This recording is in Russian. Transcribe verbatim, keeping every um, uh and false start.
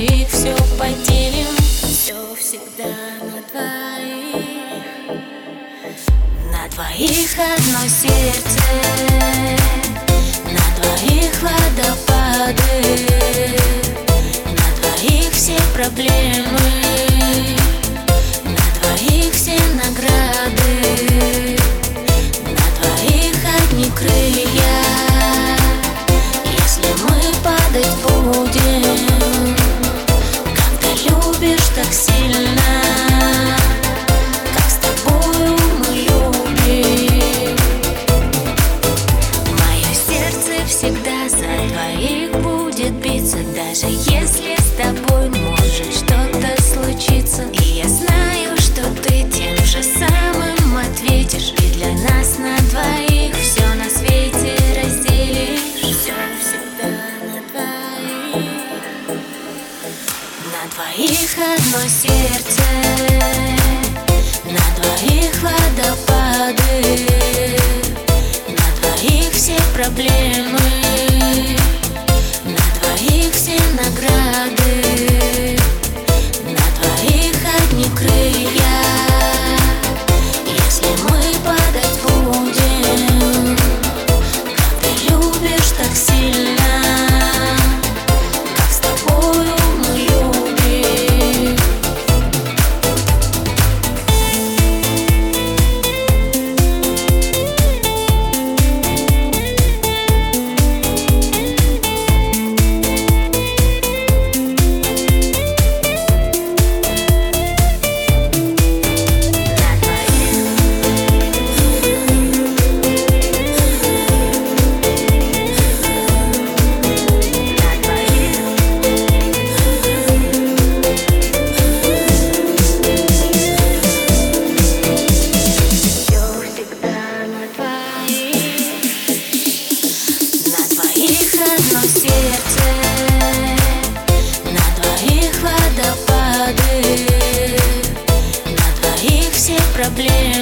двоих все поделим. Все всегда на двоих. На двоих одно сердце, на двоих водопады, на двоих все проблемы, на двоих все награды, на двоих одни крылья. Если мы падать будем, как ты любишь так сильно, как с тобою мы любим. Мое сердце всегда за двоих будет биться, даже если с тобой может что-то случиться. И я знаю, что ты тем же самым ответишь, и для нас на двоих все на свете разделишь. Все всегда на двоих. На двоих одно сердце, на двоих водопады, на двоих все проблемы, на двоих все награды, на двоих одни крылья. Если мы падать будем, как ты любишь так сильно, как с тобою мы любим. Одно сердце, на двоих водопады, на двоих все проблемы.